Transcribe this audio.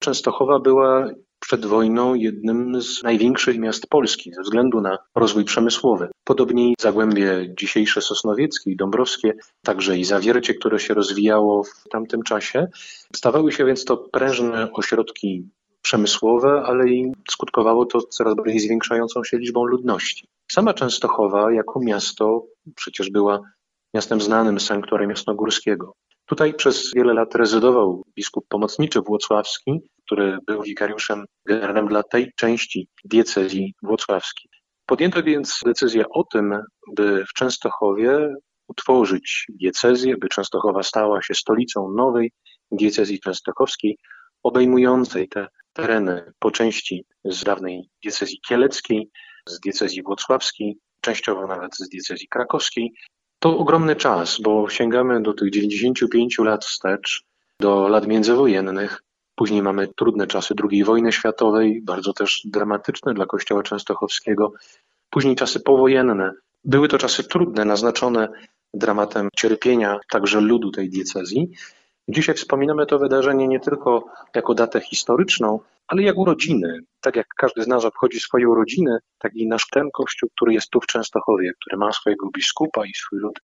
Częstochowa była przed wojną jednym z największych miast Polski ze względu na rozwój przemysłowy. Podobnie Zagłębie dzisiejsze sosnowieckie i dąbrowskie, także i Zawiercie, które się rozwijało w tamtym czasie. Stawały się więc to prężne ośrodki przemysłowe, ale i skutkowało to coraz bardziej zwiększającą się liczbą ludności. Sama Częstochowa jako miasto przecież była miastem znanym z sanktuarium jasnogórskiego. Tutaj przez wiele lat rezydował biskup pomocniczy włocławski, który był wikariuszem generalnym dla tej części diecezji włocławskiej. Podjęto więc decyzję o tym, by w Częstochowie utworzyć diecezję, by Częstochowa stała się stolicą nowej diecezji częstochowskiej, obejmującej te tereny po części z dawnej diecezji kieleckiej, z diecezji włocławskiej, częściowo nawet z diecezji krakowskiej. To ogromny czas, bo sięgamy do tych 95 lat wstecz, do lat międzywojennych. Później mamy trudne czasy II wojny światowej, bardzo też dramatyczne dla Kościoła Częstochowskiego. Później czasy powojenne. Były to czasy trudne, naznaczone dramatem cierpienia także ludu tej diecezji. Dzisiaj wspominamy to wydarzenie nie tylko jako datę historyczną, ale jak urodziny. Tak jak każdy z nas obchodzi swoje urodziny, tak i nasz ten Kościół, który jest tu w Częstochowie, który ma swojego biskupa i swój lud,